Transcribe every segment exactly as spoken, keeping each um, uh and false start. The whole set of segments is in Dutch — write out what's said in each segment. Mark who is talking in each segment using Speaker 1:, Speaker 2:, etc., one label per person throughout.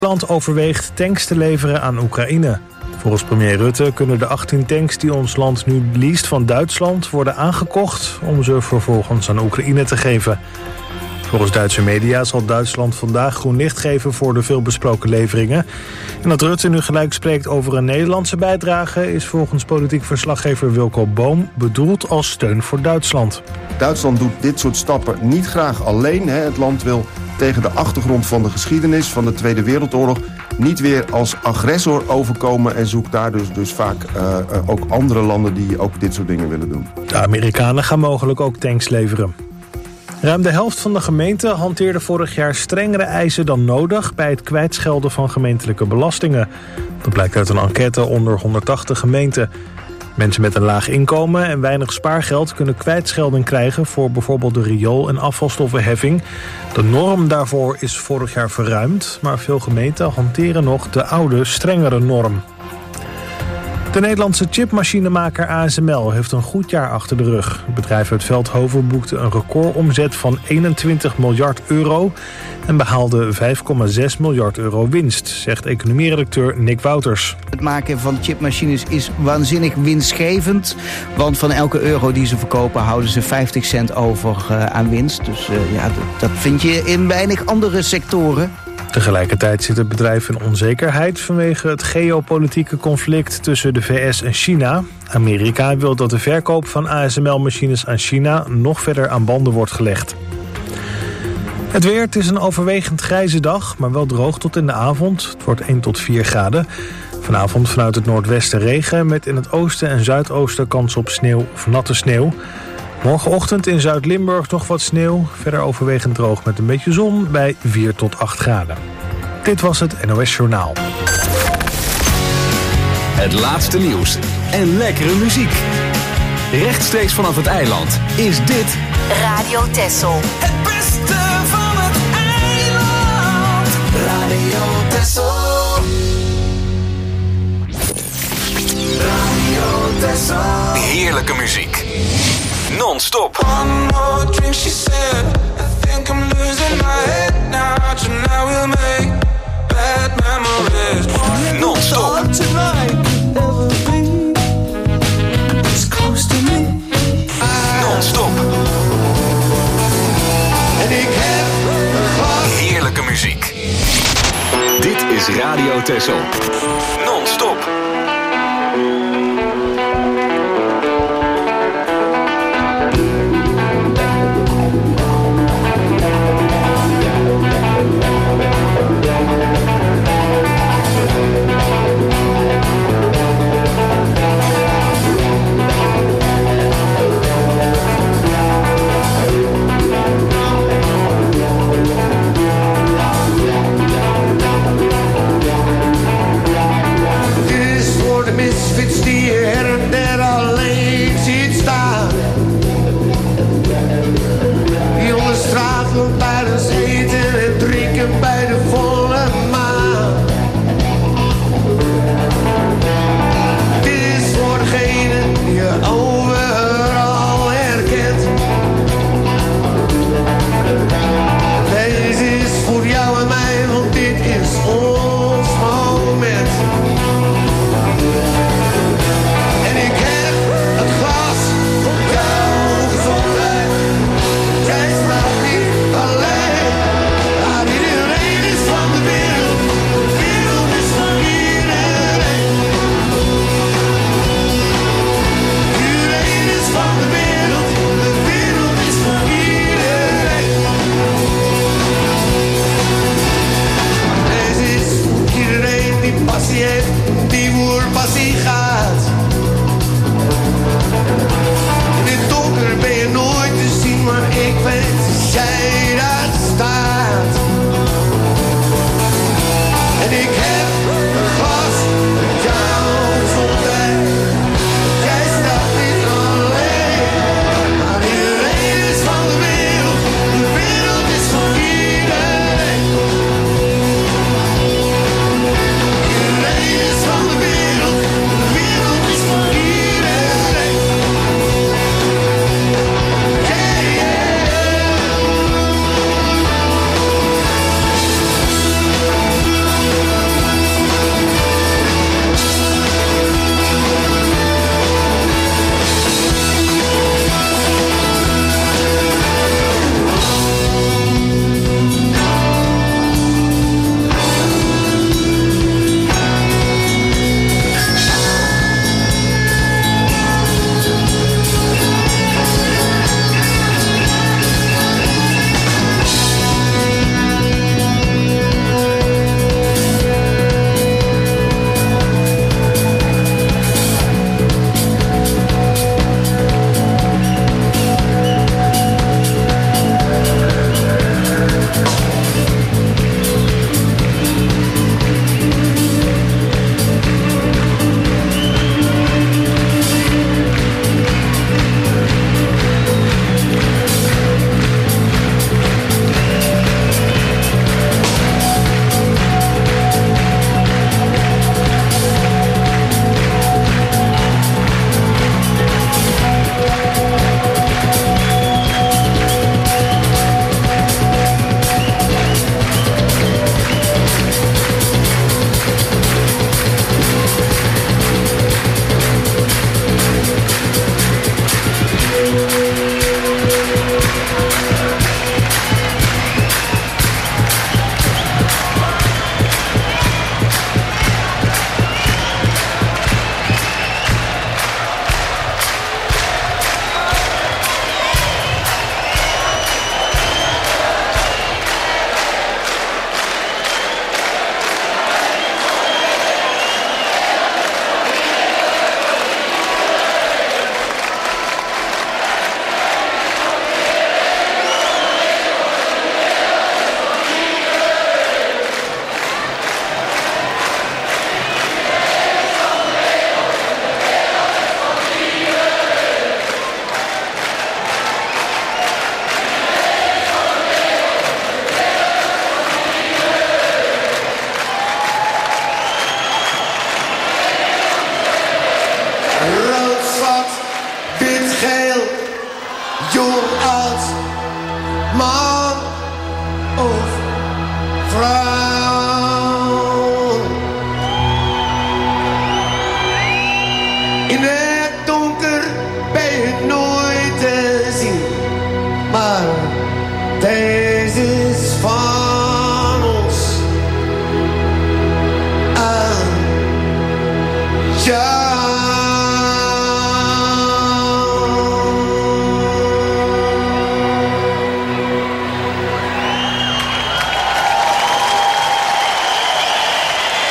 Speaker 1: Nederland overweegt tanks te leveren aan Oekraïne. Volgens premier Rutte kunnen de achttien tanks die ons land nu leest van Duitsland worden aangekocht om ze vervolgens aan Oekraïne te geven. Volgens Duitse media zal Duitsland vandaag groen licht geven voor de veelbesproken leveringen. En dat Rutte nu gelijk spreekt over een Nederlandse bijdrage is volgens politiek verslaggever Wilco Boom bedoeld als steun voor Duitsland.
Speaker 2: Duitsland doet dit soort stappen niet graag alleen. Hè. Het land wil tegen de achtergrond van de geschiedenis van de Tweede Wereldoorlog niet weer als agressor overkomen en zoekt daar dus, dus vaak uh, ook andere landen die ook dit soort dingen willen doen.
Speaker 1: De Amerikanen gaan mogelijk ook tanks leveren. Ruim de helft van de gemeenten hanteerde vorig jaar strengere eisen dan nodig bij het kwijtschelden van gemeentelijke belastingen. Dat blijkt uit een enquête onder honderdtachtig gemeenten. Mensen met een laag inkomen en weinig spaargeld kunnen kwijtschelding krijgen voor bijvoorbeeld de riool- en afvalstoffenheffing. De norm daarvoor is vorig jaar verruimd, maar veel gemeenten hanteren nog de oude, strengere norm. De Nederlandse chipmachinemaker A S M L heeft een goed jaar achter de rug. Het bedrijf uit Veldhoven boekte een recordomzet van eenentwintig miljard euro... en behaalde vijf komma zes miljard euro winst, zegt economieredacteur Nick Wouters.
Speaker 3: Het maken van chipmachines is waanzinnig winstgevend. Want van elke euro die ze verkopen houden ze vijftig cent over uh, aan winst. Dus uh, ja, dat, dat vind je in weinig andere sectoren.
Speaker 1: Tegelijkertijd zit het bedrijf in onzekerheid vanwege het geopolitieke conflict tussen de V S en China. Amerika wil dat de verkoop van A S M L-machines aan China nog verder aan banden wordt gelegd. Het weer, het is een overwegend grijze dag, maar wel droog tot in de avond. Het wordt één tot vier graden. Vanavond vanuit het noordwesten regen met in het oosten en zuidoosten kans op sneeuw of natte sneeuw. Morgenochtend in Zuid-Limburg nog wat sneeuw. Verder overwegend droog met een beetje zon bij vier tot acht graden. Dit was het N O S Journaal.
Speaker 4: Het laatste nieuws en lekkere muziek. Rechtstreeks vanaf het eiland is dit
Speaker 5: Radio Texel.
Speaker 6: Het beste van het eiland. Radio Texel. Radio Texel.
Speaker 4: heerlijke muziek. Non-stop.
Speaker 6: One more drink, she said. I think I'm losing my head now. Tonight we'll make bad memories.
Speaker 4: Non-stop.
Speaker 6: Tonight, everything is close to me.
Speaker 4: Non-stop.
Speaker 6: En ik heb een glas.
Speaker 4: Heerlijke muziek. Dit is Radio Texel. Non-stop.
Speaker 6: Misfits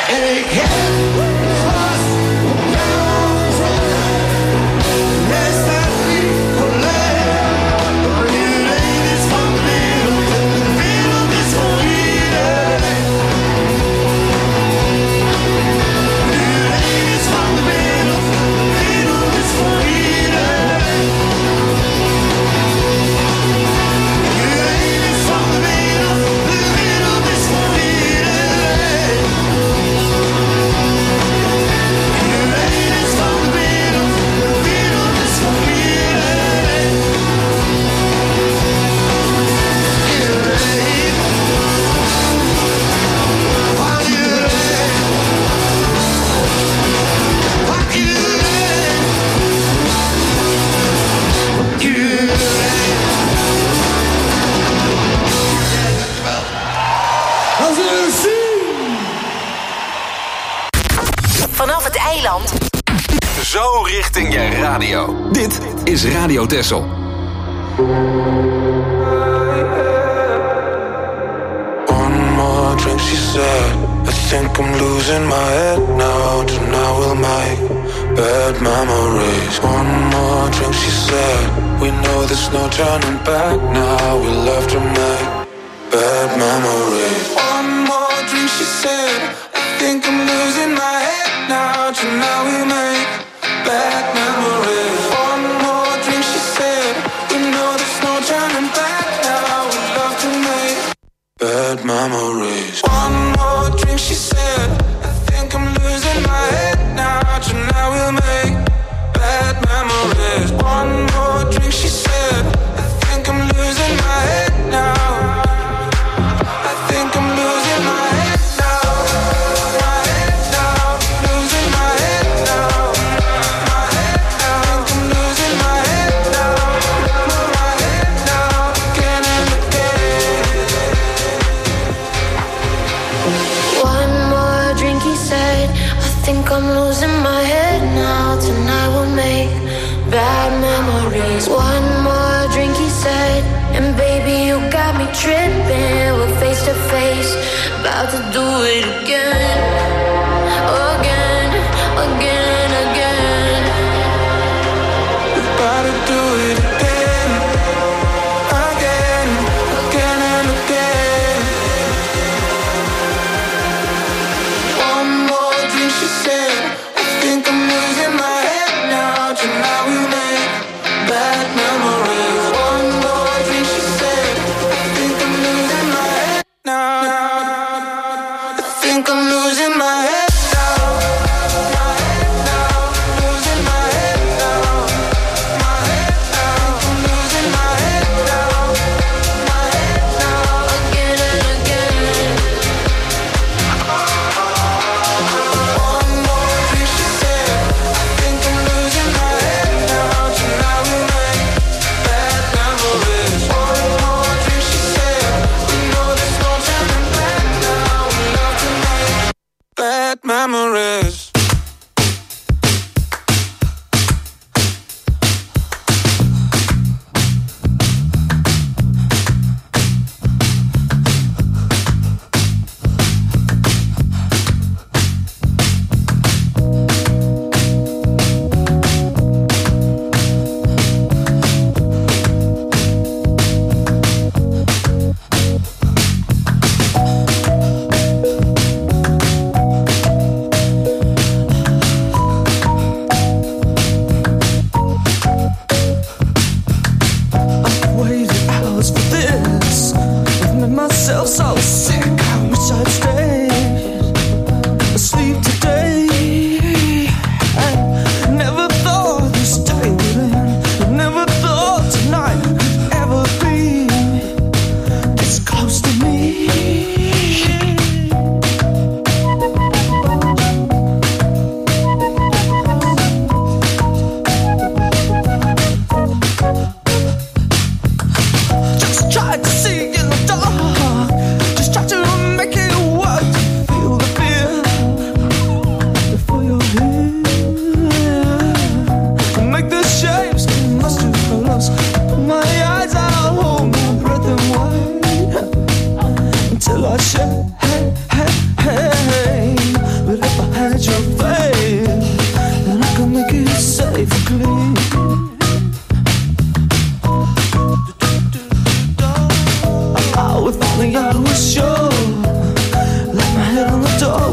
Speaker 5: Vanaf het eiland.
Speaker 4: Zo richting je radio. Dit is Radio Texel.
Speaker 6: One more drink, she said. I think I'm losing my head now. Tonight we'll make bad memories. One more drink, she said. We know there's no turning back now. We'll have to make bad memories. One more drink, she said. I think I'm losing my head now. Tonight we'll make bad memories. One more drink, she said. We know there's no turning back now. We'll have to make bad memories. One more drink, she said. I think I'm losing my head now. Tonight we'll make bad memories. One more drink, she said. I think I'm losing my head now. I think I'm losing my head now. My head now. Losing my head now. My head now. I think I'm losing my head now. My head now. Again and again.
Speaker 7: One more drink, he said. I think I'm losing my head now. Tonight we'll make bad memories. One more drink, he said. And baby, you got me tripping. We're face to face, about to do it again. Again, again, again.
Speaker 6: We're about to do it again. Again, again and again. One more drink, she said. I think I'm losing my head now. Tonight we make bad memories. One more drink, she said. I think I'm losing my head now. I think I'm losing my head now. My head now. Losing my head now. My head now. I'm losing my head now. My head now.
Speaker 7: Again and again.
Speaker 6: One more drink, she said. I think I'm losing my head now. Tonight we make bad memories. One more drink, she said. We know there's no turning back now. We love to make bad memories.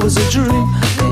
Speaker 8: was a dream.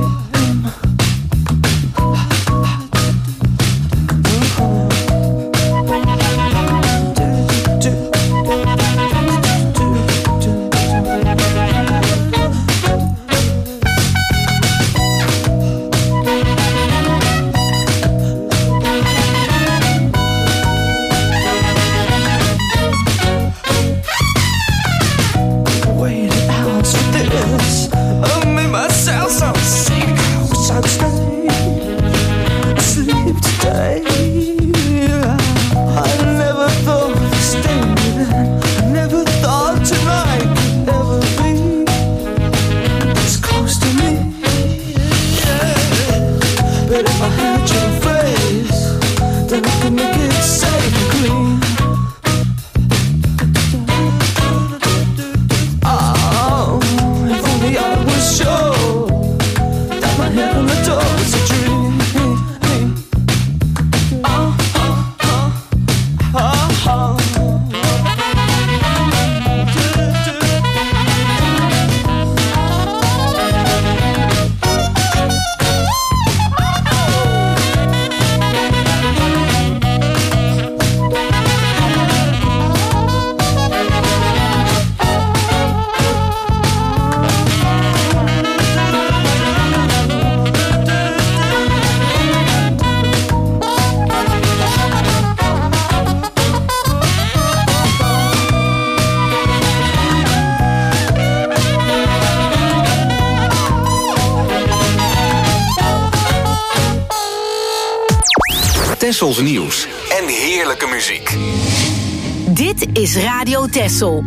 Speaker 4: Tessels nieuws en heerlijke muziek.
Speaker 5: Dit is Radio Tessel.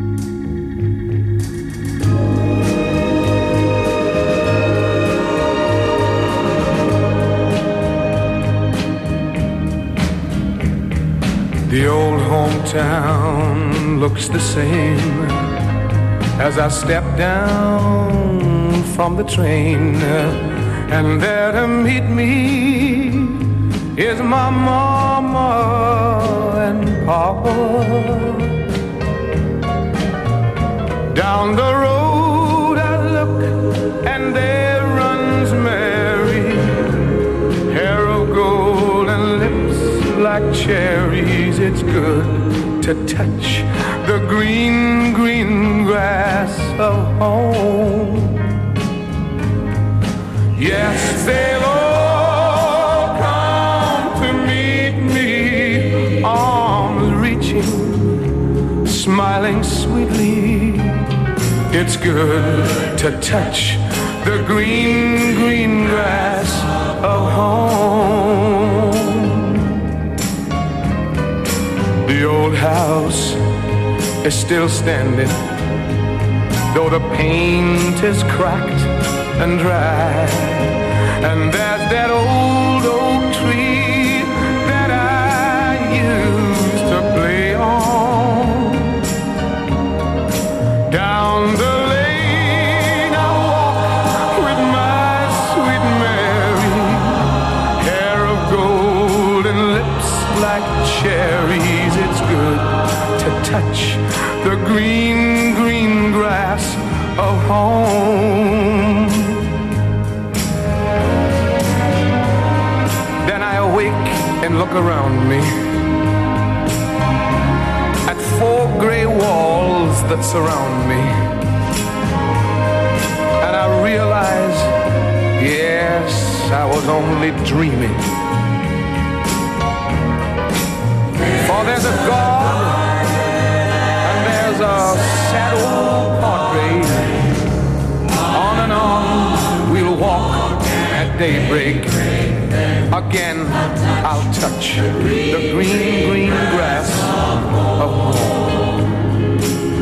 Speaker 9: The old hometown looks the same as I step down from the train, and there to meet me is my mama and papa. Down the road I look and there runs Mary, hair of gold and lips like cherries. It's good to touch the green, green grass of home. Yes, they'll all come to meet me, arms reaching, smiling sweetly. It's good to touch the green, green grass of home. The old house is still standing, though the paint is cracked and dry. And there's that old oak tree that I used to play on. Down the lane I walk with my sweet Mary, hair of gold and lips like cherries. It's good to touch the green, green grass of home. Then I awake and look around me at four gray walls that surround me, and I realize, yes, I was only dreaming. For there's a God and there's a sad old portrait. On and on we'll walk at daybreak. Again I'll touch the green, green grass of home.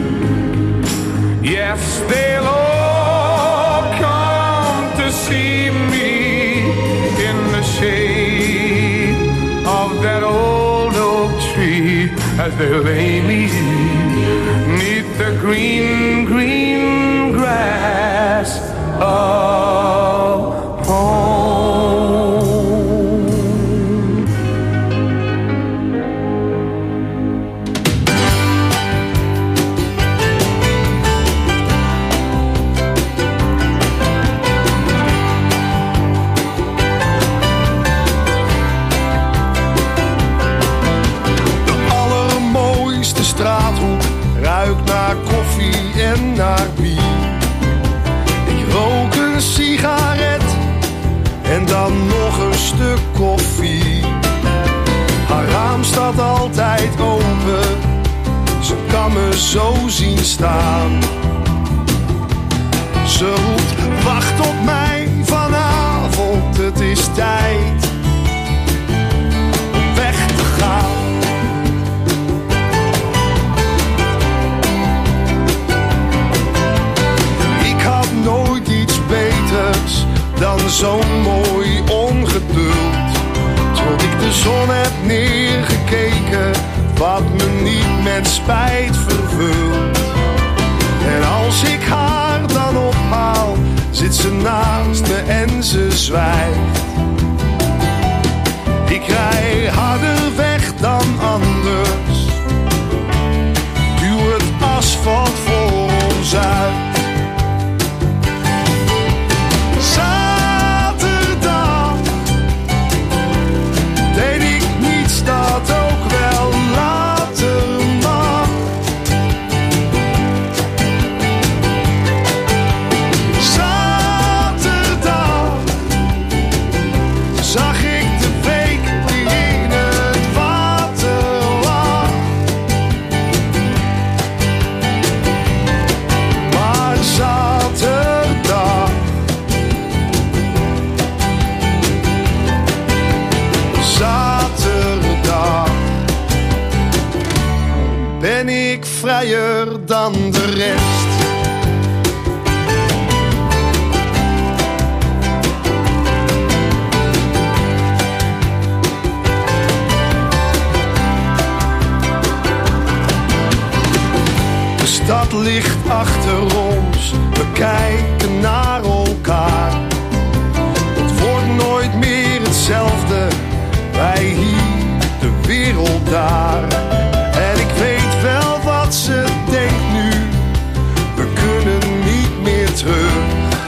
Speaker 9: Yes, they'll all come to see me in the shade of that old oak tree, as they lay me neath the green, green grass of home.
Speaker 8: me zo zien staan. Ze roept, wacht op mij vanavond, het is tijd om weg te gaan. Ik had nooit iets beters dan zo'n mooi ongeduld. Tot ik de zon heb neergekeken, wat me niet met spijt vervult. En als ik haar dan ophaal, zit ze naast me en ze zwijgt. Ik rij harder weg dan anders, duw het asfalt voor ons uit. Zaterdag deed ik niets dat ook wel later mag. Zaterdag zag ik de week die in het water lag. Maar zaterdag, zaterdag ben ik vrijer dan de rest. De stad ligt achter ons, we kijken naar elkaar. Het wordt nooit meer hetzelfde, wij hier, de wereld daar. En ik weet wel wat ze denkt nu, we kunnen niet meer terug.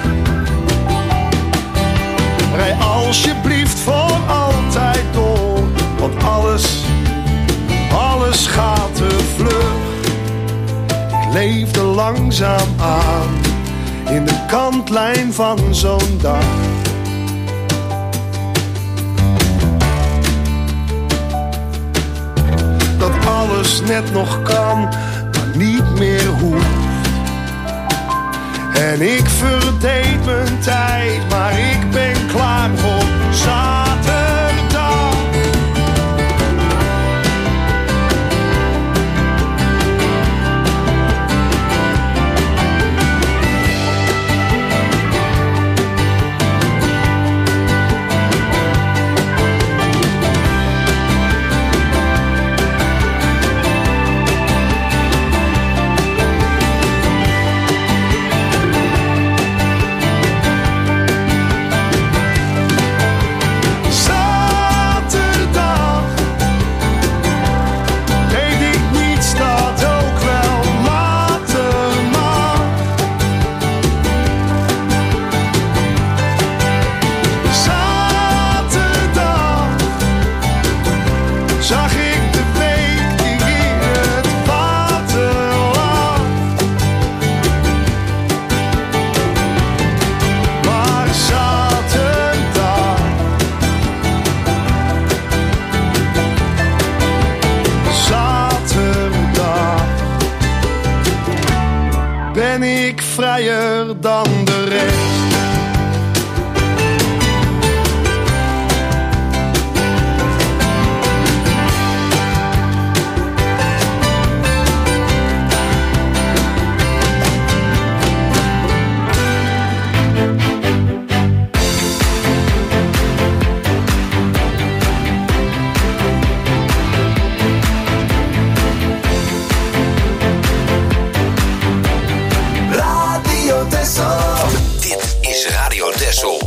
Speaker 8: Rij alsjeblieft voor altijd door, want alles, alles gaat te vlug. Ik leefde langzaam aan, in de kantlijn van zo'n dag. Dat alles net nog kan, maar niet meer hoeft. En ik verdeed mijn tijd, maar ik ben klaar voor zaterdag. Ben ik vrijer dan de rest.
Speaker 4: Dit is Radio Texel.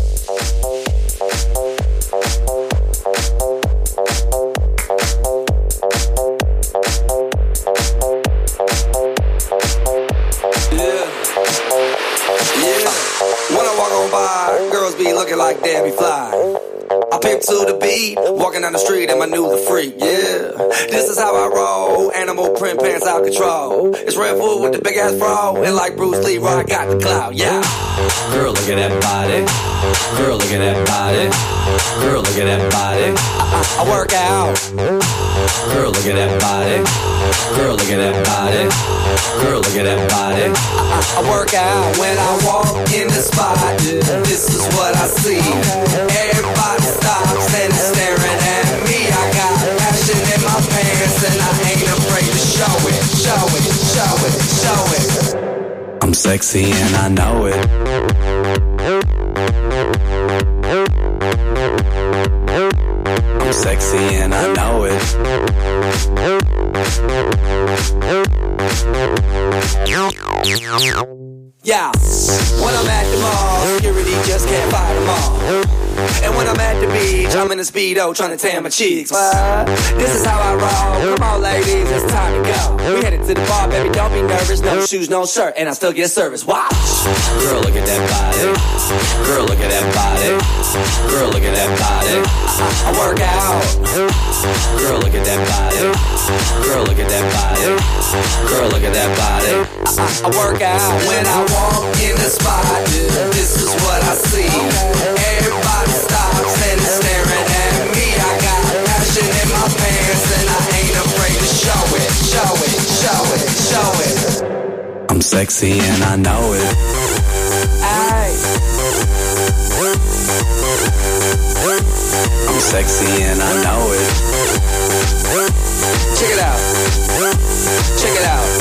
Speaker 10: Yeah, when I walk on by, girls be looking like Debbie Fly. I pimp to the beat, walking down the street and my new the freak, yeah. This is how I roll, animal print pants out control. It's Red Bull with the big ass bro, and like Bruce Lee, I got the clout, yeah. Girl, look at that body. Girl, look at that body. Girl, look at that body. I, I, I work out. Girl, look at that body. Girl, look at that body. Girl, look at that body. I, I, I work out when I walk in the spot. This is what I see. Everybody stops and is staring at me. I got passion in my pants and I ain't afraid to show it, show it, show it, show it.
Speaker 11: I'm sexy and I know it. I'm sexy and I know it.
Speaker 10: Yeah, when I'm at the mall, security just can't fight them all. And when I'm at the beach, I'm in a Speedo trying to tan my cheeks. But this is how I roll. Come on, ladies, it's time to go. We headed to the bar, baby, don't be nervous. No shoes, no shirt, and I still get service. Watch.
Speaker 11: Girl, look at that body. Girl, look at that body. Girl, look at that body.
Speaker 10: I, I work out.
Speaker 11: Girl, look at that body. Girl, look at that body. Girl, look at that body.
Speaker 10: I, I, I work out when I walk in the spot. This is what I see. Everybody stops and is staring at me. I got passion in my pants and I ain't afraid to show it, show it, show it, show it.
Speaker 11: I'm sexy and I know it.
Speaker 10: Aye.
Speaker 11: I'm sexy and I know it.
Speaker 10: Check it out. Check it out.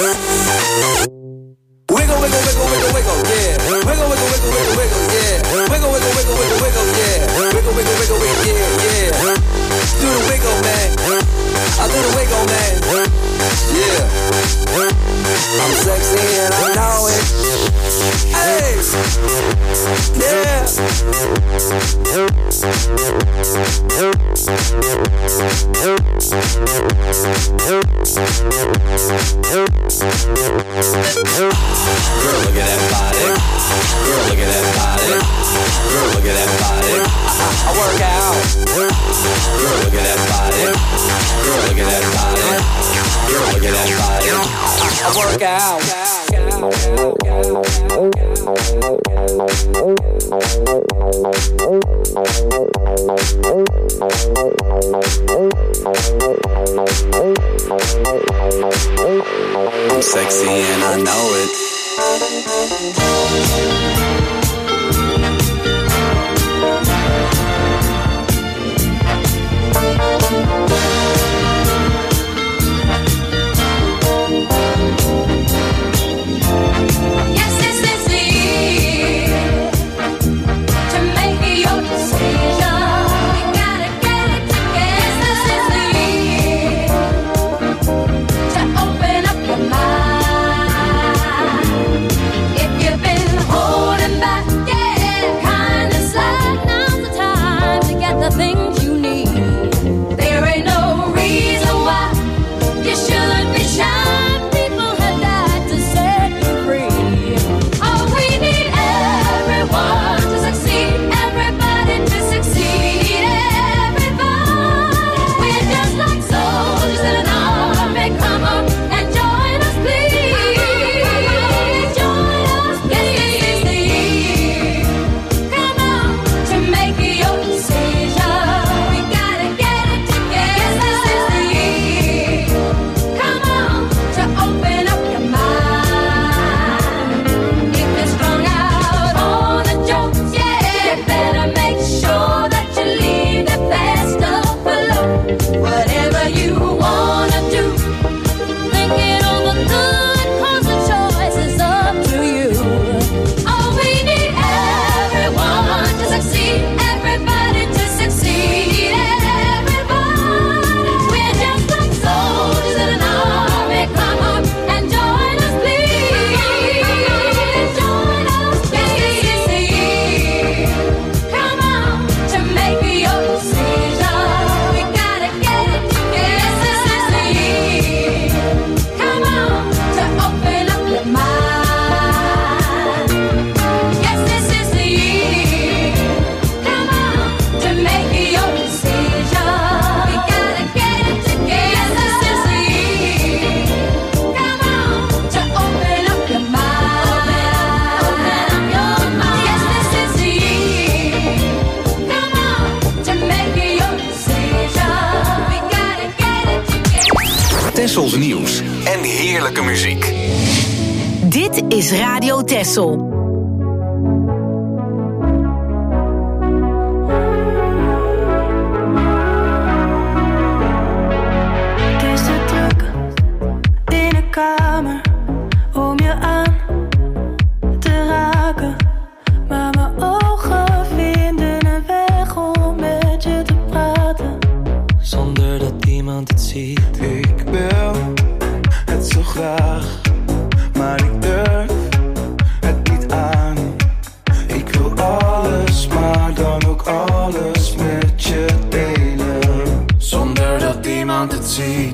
Speaker 10: Wiggle, wiggle, wiggle, wiggle, wiggle, yeah. Wiggle, wiggle, wiggle, wiggle, wiggle, yeah. Wiggle, wiggle, wiggle, wiggle, wiggle, yeah. Wiggle, wiggle, wiggle, wiggle, yeah, yeah. Do the wiggle, man. I do the wiggle, man. Yeah. I'm sexy and I know it. Hey. Yeah.
Speaker 11: Girl, look at that body. Girl, look at that body. Girl, look at that body.
Speaker 10: I, I work out.
Speaker 11: Girl, look at that body. Girl, look at that body. Girl, look at that body.
Speaker 10: I, I work out.
Speaker 11: I'm sexy and I know it.
Speaker 7: Yes, this is the year to make your decision. You gotta get it together. Yes, this is the year to open up your mind. If you've been holding back.
Speaker 4: Tessels nieuws en heerlijke muziek.
Speaker 5: Dit is Radio Tessel.
Speaker 12: Kamer om je aan te raken, maar mijn ogen vinden een weg om met je te praten,
Speaker 13: zonder dat iemand het ziet. Ik wil het zo graag, maar ik durf het niet aan. Ik wil alles, maar dan ook alles met je delen, zonder dat iemand het ziet.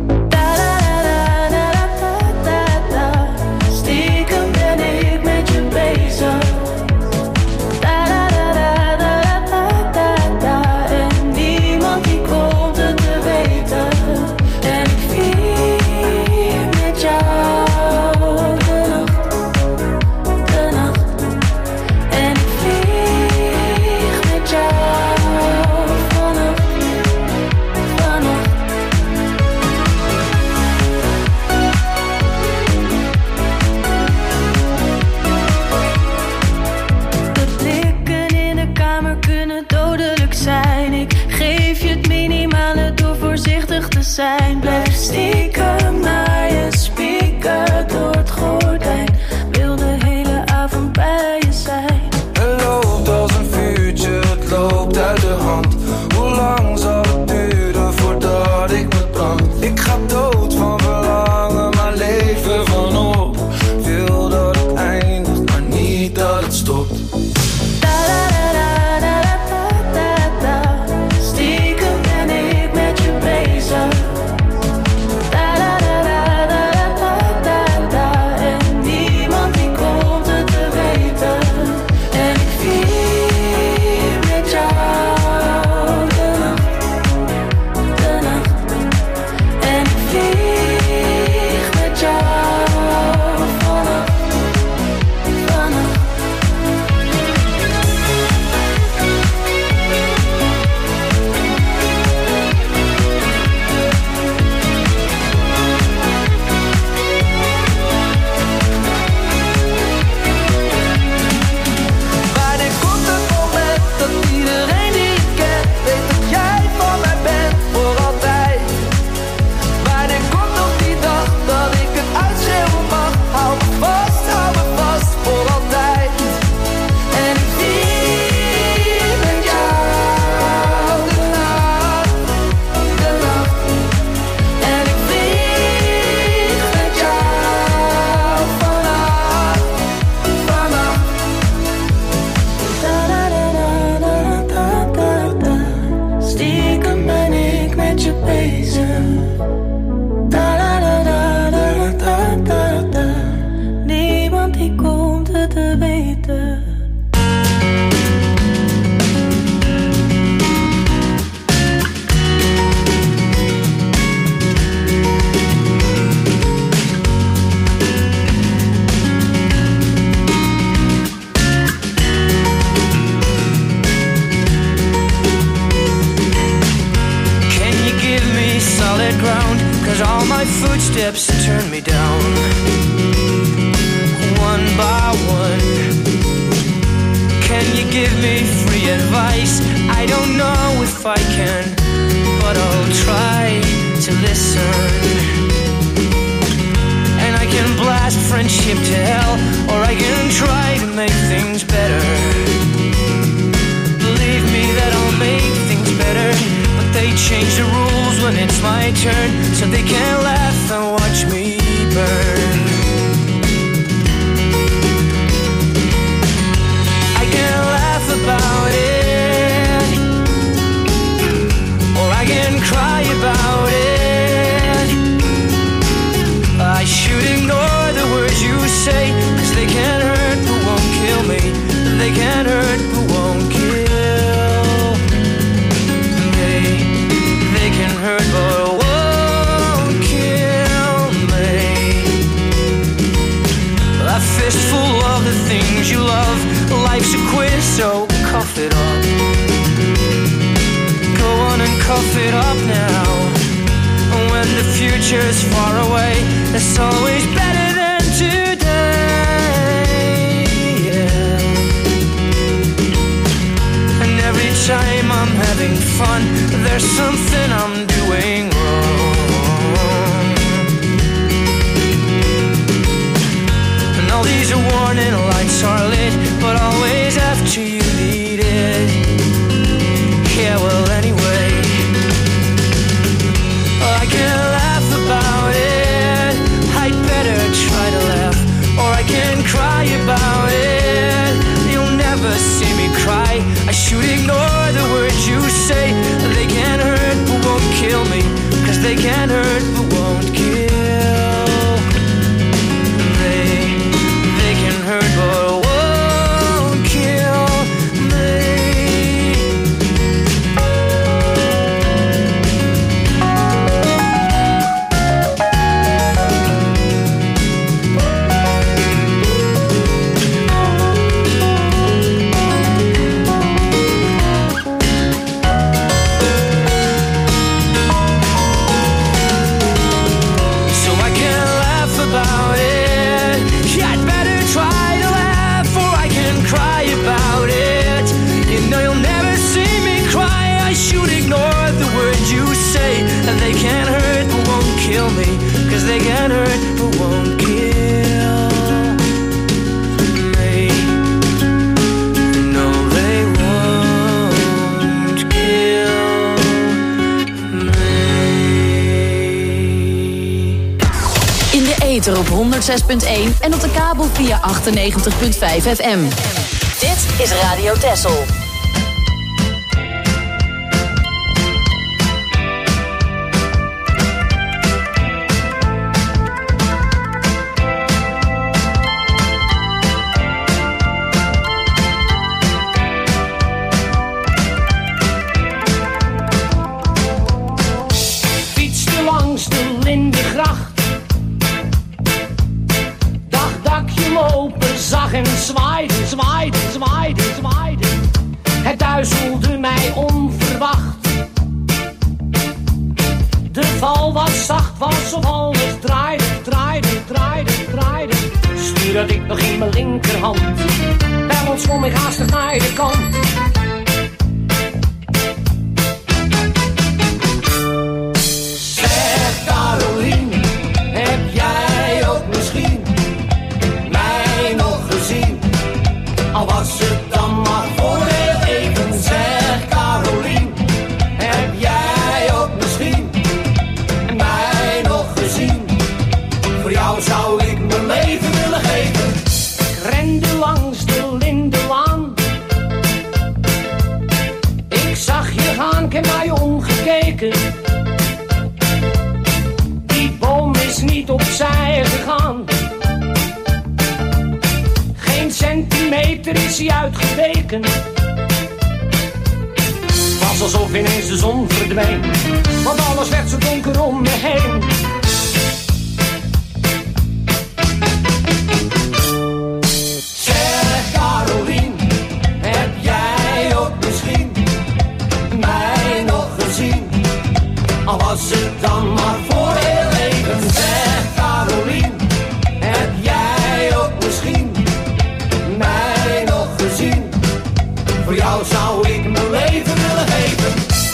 Speaker 12: Zijn. Blijf stiekem naar je speaker door het gordijn. Wil de hele avond bij je zijn.
Speaker 13: Het loopt als een vuurtje, het loopt uit de hand. Hoe lang zal het duren voordat ik me brand? Ik ga dood van verlangen, maar leven van op. Wil dat het eindigt, maar niet dat het stopt. Stiekem ben ik met je bezig.
Speaker 14: Footsteps turn me down, one by one. Can you give me free advice? I don't know if I can, but I'll try to listen. And I can blast friendship to hell, or I can try to make things better. Believe me that I'll make things better, but they change the rules when it's my turn, so they can't laugh and watch me burn. I can laugh about it, or I can cry about it. I should ignore the words you say, 'cause they can't hurt but won't kill me. future's far away. It's always better than today. Yeah. And every time I'm having fun, there's something I'm doing wrong. And all these warning lights are lit, but always after you need it. Yeah, well, anyway, I can laugh about it. I'd better try to laugh, or I can cry about it. You'll never see me cry. I should ignore the words you say. They can't hurt but won't kill me, 'cause they can't hurt but won't kill. They, they can hurt but won't kill me. They can't hurt but won't kill me, 'cause they can't hurt but won't kill me. No, they won't kill me.
Speaker 5: In de ether op honderd zes punt één en op de kabel via achtennegentig punt vijf F M. Dit is Radio Texel.
Speaker 15: En zwaaide, zwaaide, zwaaide, zwaaide. Het duizelde mij onverwacht. De val was zacht, was of alles draaide, draaide, draaide, draaide. Stuur dat ik nog in mijn linkerhand. Bij ons kom ik haastig naar de kant. Zeg Carolien, heb jij ook misschien mij nog gezien? Al was het dan maar voor heel even. Zeg Carolien, heb jij ook misschien mij nog gezien? Voor jou zou ik mijn leven willen geven. Ik rende langs de Lindenlaan. Ik zag je gaan, ik heb naar je omgekeken. Die boom is niet opzij gegaan. Geen centimeter is hij uitgeweken. Was alsof ineens de zon verdween, want alles werd zo donker om me heen. Zeg Carolien, heb jij ook misschien mij nog gezien? Al was het dan maar voor heel even. Zeg Carolien, heb jij ook misschien mij nog gezien? Voor jou zou ik mijn leven willen geven.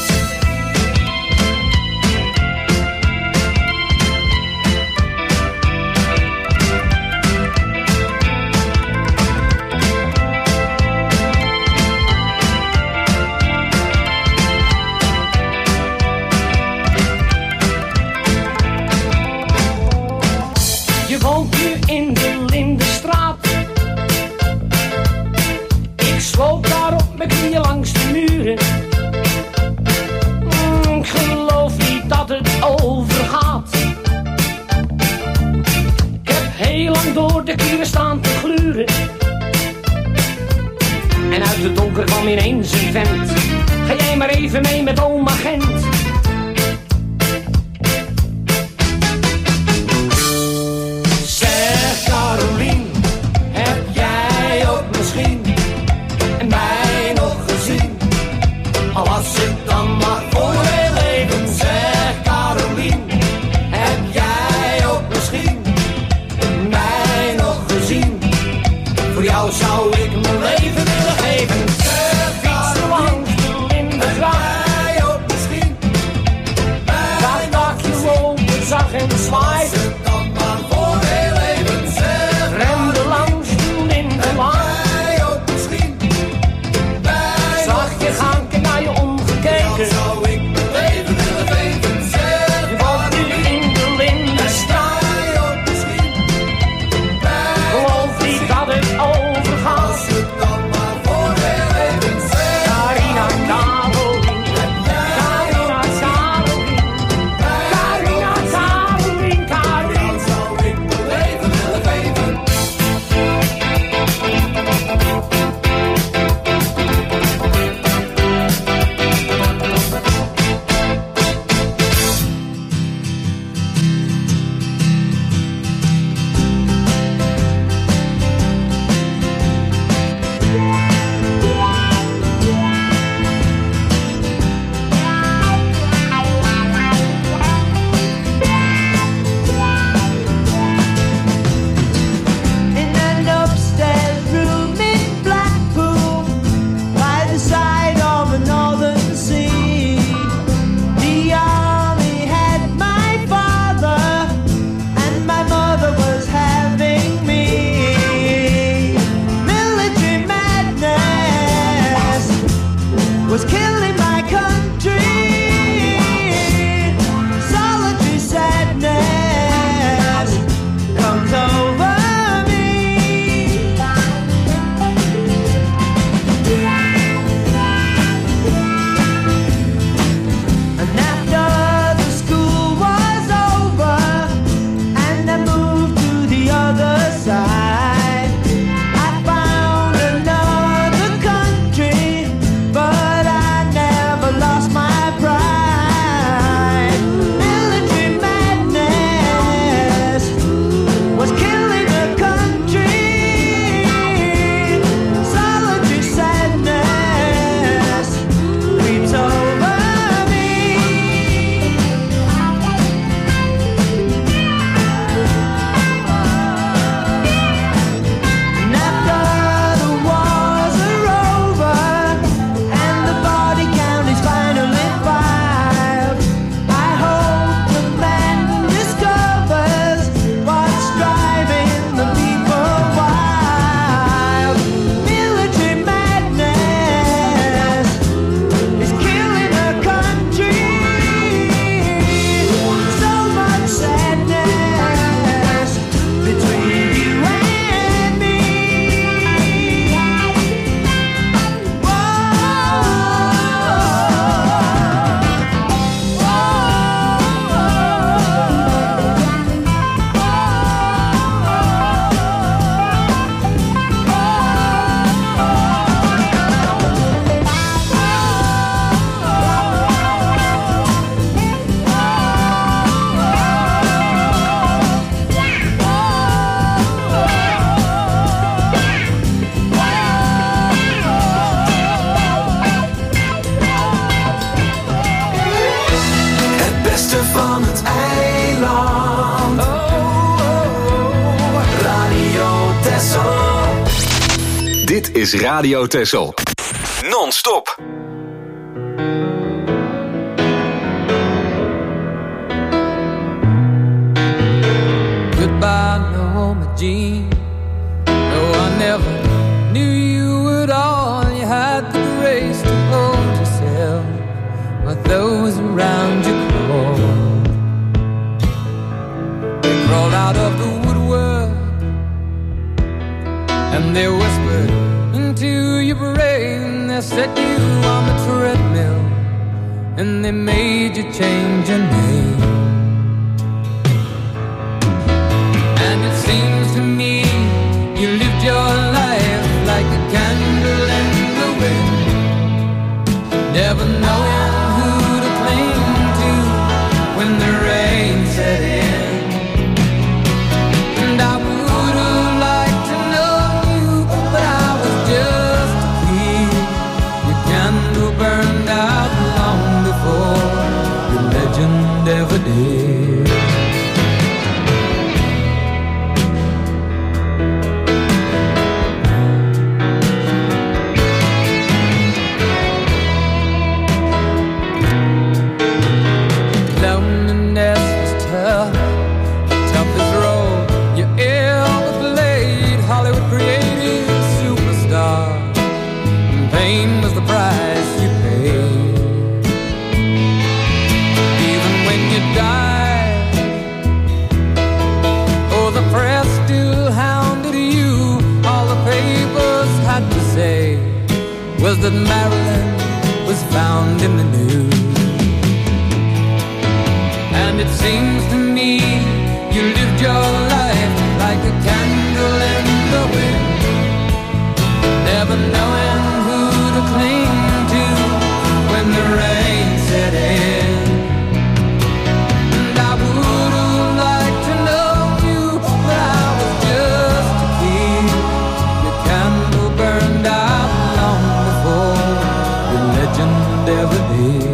Speaker 15: Je woont nu in de Lindenstraat. Ik sloop daar op mijn knieën langs de muren. Mm, ik geloof niet dat het overgaat. Ik heb heel lang door de kieren staan te gluren. En uit het donker kwam ineens een vent. Ga jij maar even mee met oma Gent. Zeg Carolien, heb jij ook misschien mij nog gezien? Al was het dan maar voor heel even. Zeg Carolien,
Speaker 16: was killing my country. Solitary sadness comes over me. And after the school was over and I moved to the other side, I found another country, but I never lost my pride. Military madness was killing the country. Solitary sadness creeps over me. And after the wars are over and the body count is finally filed, I hope the man discovers what's driving the people wild. Military madness is killing the country. So much sadness between you and me.
Speaker 11: Het beste van het eiland. Radio Texel.
Speaker 4: Dit is Radio Texel. Non-stop.
Speaker 14: Goodbye, Norma Jean. No, I never knew you at all. You had the grace to hold yourself while those around you crawled. They crawled out of the woodwork and they whispered into your brain. They set you on the treadmill and they made you change your name. And it seems to me you lived your life like a candle in the wind, never knowing who to cling to when the rain set in. And I would have liked to know you, but I was just a kid. Your candle burned out long before your legend ever did. Loneliness was tough, the toughest role you ever played. Hollywood created a superstar, and pain was the price you paid. Even when you died, oh, the press still hounded you. All the papers had to say was that Marilyn was found in the news. And it seems to me you lived your life like a candle in the wind, never knowing who to cling to when the rain set in. And I would have liked to know you, but I was just a kid. Your candle burned out long before your legend ever did.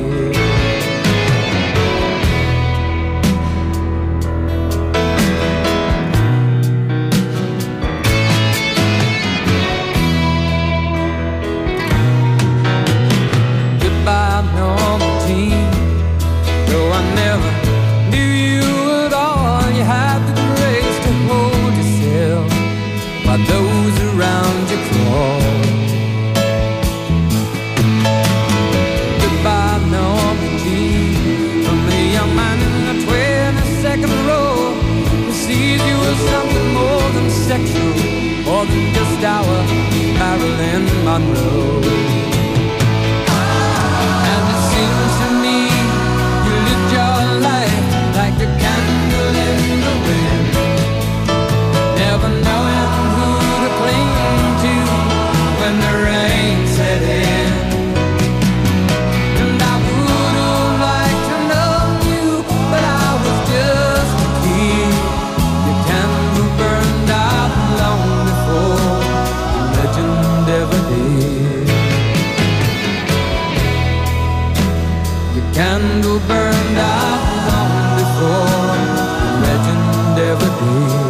Speaker 14: those around you crawl. candle burned out long before the legend ever did.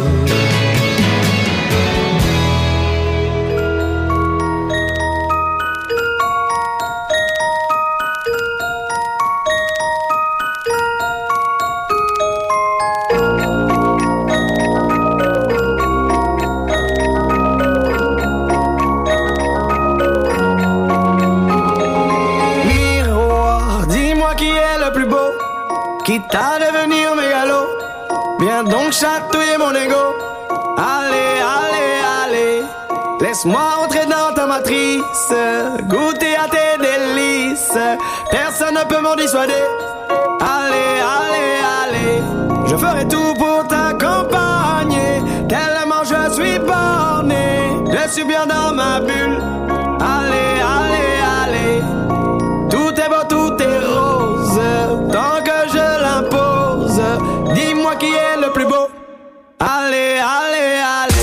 Speaker 17: Quitte à devenir mégalo, viens donc chatouiller mon ego. Allez, allez, allez, laisse-moi entrer dans ta matrice, goûter à tes délices, personne ne peut m'en dissuader. Allez, allez, allez, je ferai tout pour t'accompagner, tellement je suis borné, je suis bien dans ma bulle. Allez, allez, allez, tout est beau, tout est rose, tant que je l'impose. Dis-moi qui est le plus beau. Allez, allez, allez.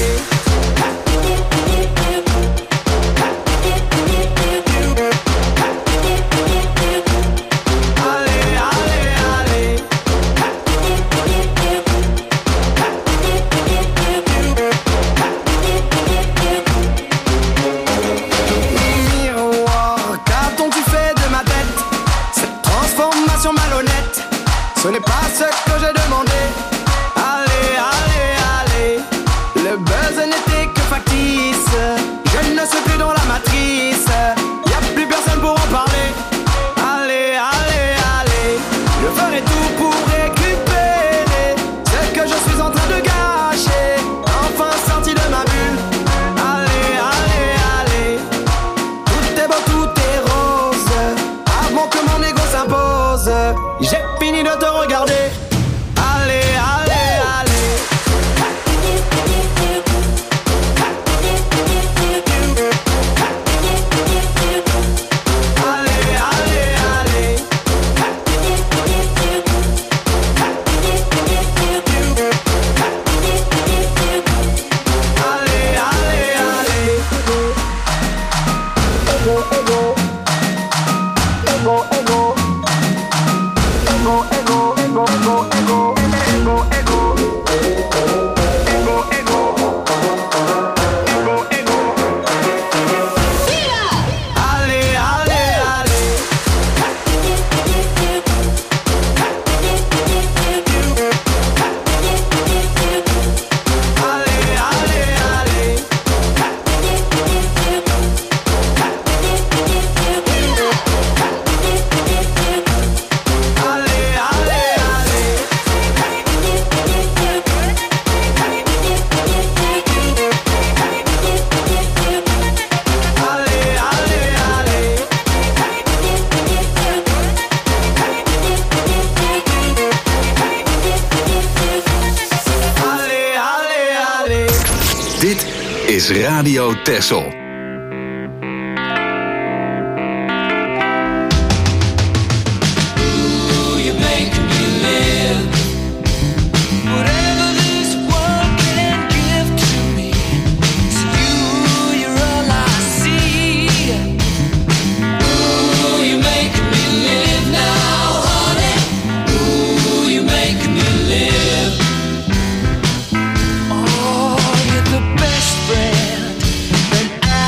Speaker 17: Ce n'est pas ce que j'ai demandé. Allez, allez, allez. Le buzz n'était que factice. Je ne suis plus dans la matrice. Y a plus personne pour en parler. Allez, allez, allez. Je ferai tout pour récupérer ce que je suis en train de gâcher. Enfin sorti de ma bulle. Allez, allez, allez. Tout est beau, tout est rose. Avant que mon ego s'impose. J'ai fini de te regarder. Allez, allez, allez. Allez, allez, allez. Allez, allez, allez. Ego, ego. Ego, ego. Ego, ego, ego, ego, ego, ego, ego, ego, ego, ego, ego. Allez, allez, allez. Allez, allez, allez.
Speaker 4: Dit is Radio Texel.
Speaker 14: Oh, you're the best friend that I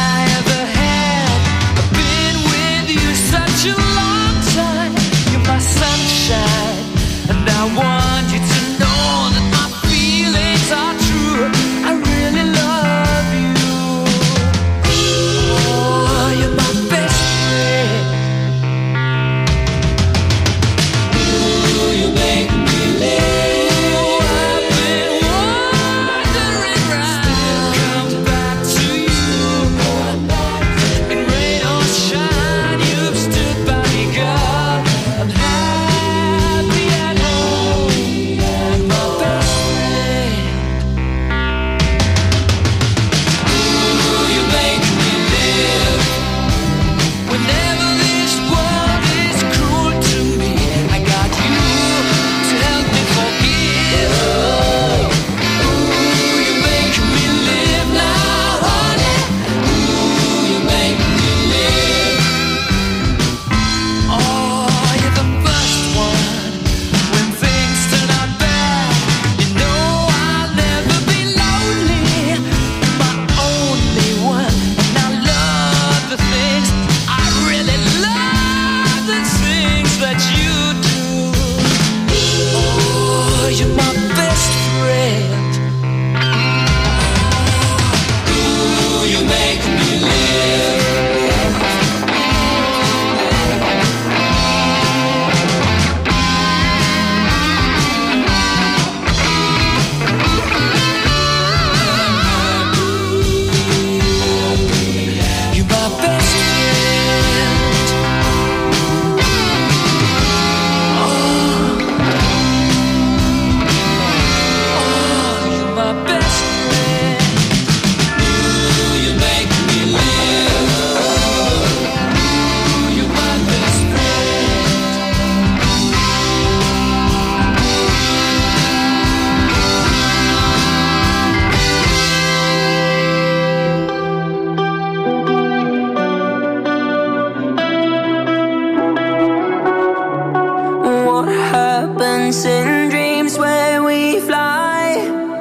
Speaker 14: chasing dreams where we fly.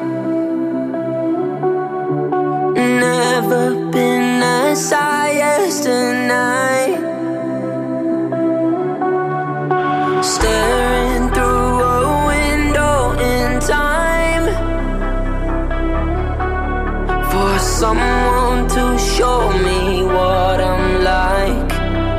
Speaker 14: Never been as high as tonight. Staring through a window in time for someone to show me what I'm like.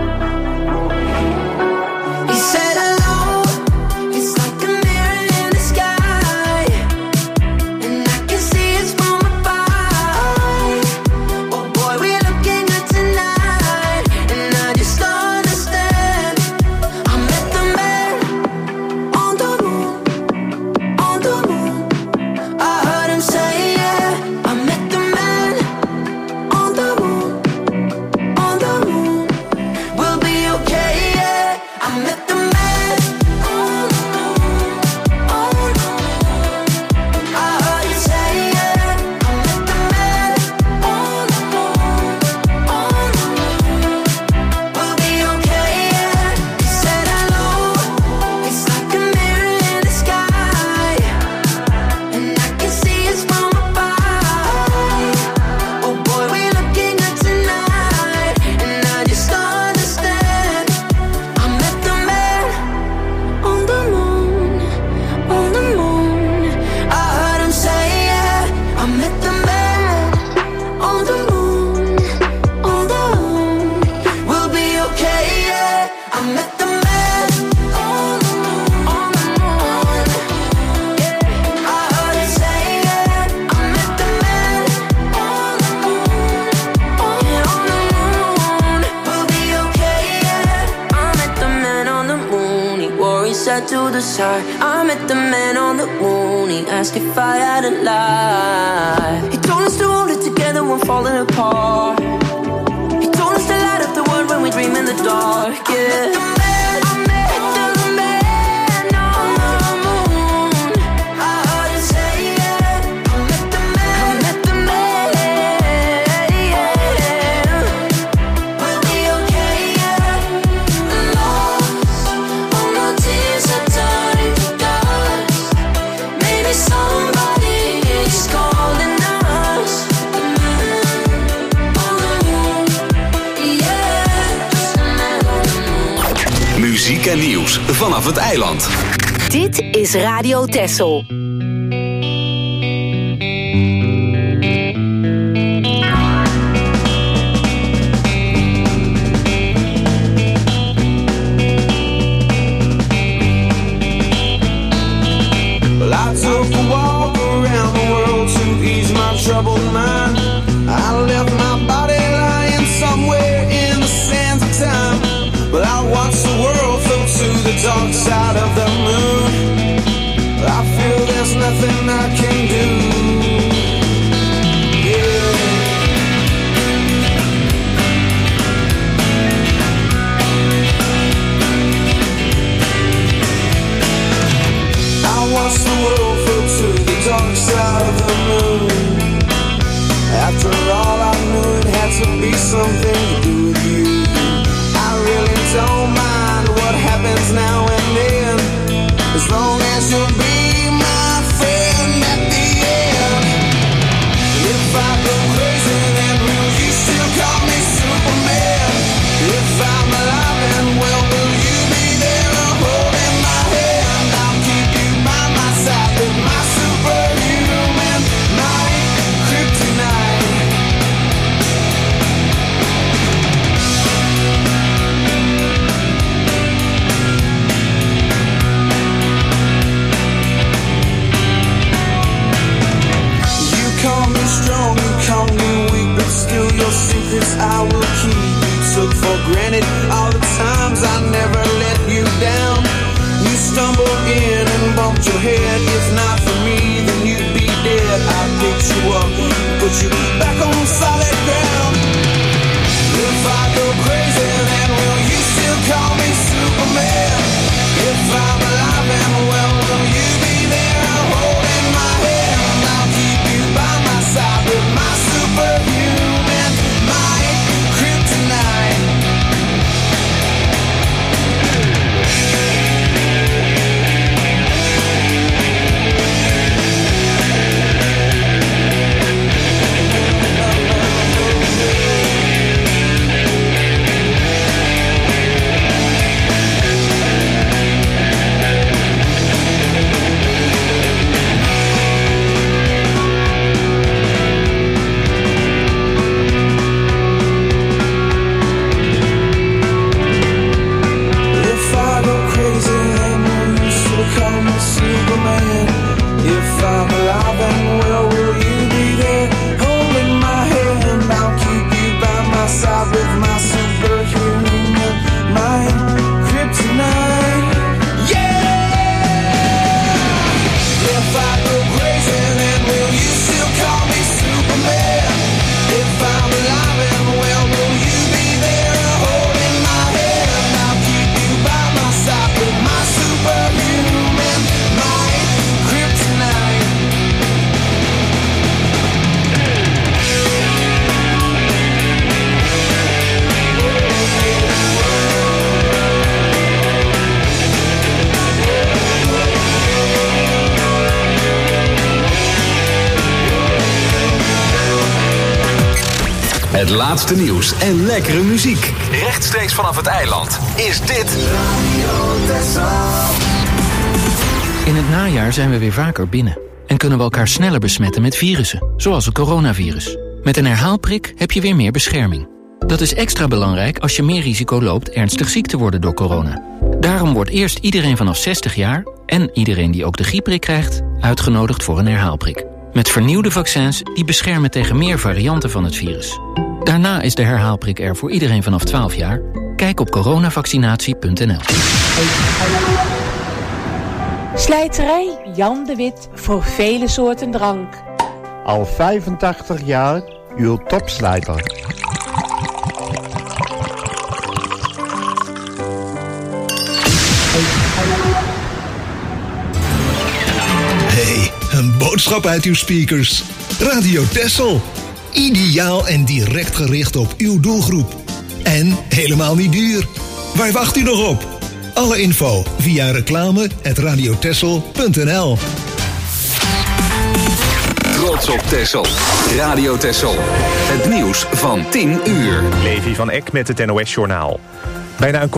Speaker 14: He said hello, it's like a mirror in the sky, and I can see it's from above. Oh boy, we're looking good tonight, and I just don't understand. I met the man on the moon, on the moon. I heard him say yeah. I met the man on the moon, on the moon. We'll be okay, yeah. I met the man on the moon, on the moon. I heard you say yeah. I met the man on the moon, on the moon. We'll be okay, yeah. He said hello, it's like a mirror in the sky, and I can see it's from above. Oh boy, we're looking good tonight, and I just don't understand. I met the man on the moon, on the moon. I heard him say yeah. I met the man on the moon, on the moon. We'll be okay, yeah. I met the man on the moon, on the moon. Yeah, I heard him say yeah. I met the man on the moon, yeah, on the moon. We'll be okay, yeah. I met the man on the moon. He wore his hat to the side. I met the man on the moon. He asked if I had a lie. He told us to hold it together when falling apart. He told us to light up the world when we dream in the dark. Yeah. I met the man on the moon. I heard him say yeah. I met the man. I met the man. Yeah. We'll be okay, yeah. Lost, all my tears are turning to dust. Maybe somebody is calling us. The man on the moon, yeah. Just the man on the moon.
Speaker 4: Muziek en nieuws vanaf het eiland.
Speaker 5: Dit is Radio Texel.
Speaker 17: Well, I took a walk around the world to ease my troubled mind. I left my body lying somewhere in the sands of time. But I watched the world float to the dark side of the moon. I feel there's nothing I can do. Yeah. I watched the world float to the dark side of the moon. After all, I knew it had to be something to do with you. I really don't mind what happens now and then, as long as you'll be my friend at the end. If I go crazy, then will you still call me Superman? If I'm alive and well, will you be there holding my hand? I'll keep you by my side with my superhuman might, kryptonite.
Speaker 4: Het laatste nieuws en lekkere muziek. Rechtstreeks vanaf het eiland is dit Radio Texel.
Speaker 18: In het najaar zijn we weer vaker binnen. En kunnen we elkaar sneller besmetten met virussen, zoals het coronavirus. Met een herhaalprik heb je weer meer bescherming. Dat is extra belangrijk als je meer risico loopt ernstig ziek te worden door corona. Daarom wordt eerst iedereen vanaf zestig jaar... en iedereen die ook de griepprik krijgt, uitgenodigd voor een herhaalprik. Met vernieuwde vaccins die beschermen tegen meer varianten van het virus. Daarna is de herhaalprik er voor iedereen vanaf twaalf jaar. Kijk op coronavaccinatie punt n l.
Speaker 19: Slijterij Jan de Wit voor vele soorten drank.
Speaker 20: Al vijfentachtig jaar uw topslijter.
Speaker 21: Hey, een boodschap uit uw speakers. Radio Texel. Ideaal en direct gericht op uw doelgroep. En helemaal niet duur. Waar wacht u nog op? Alle info via reclame at radio texel punt n l.
Speaker 4: Trots op Texel. Radio Texel. Het nieuws van tien uur.
Speaker 22: Levi van Eck met het N O S-journaal. Bijna een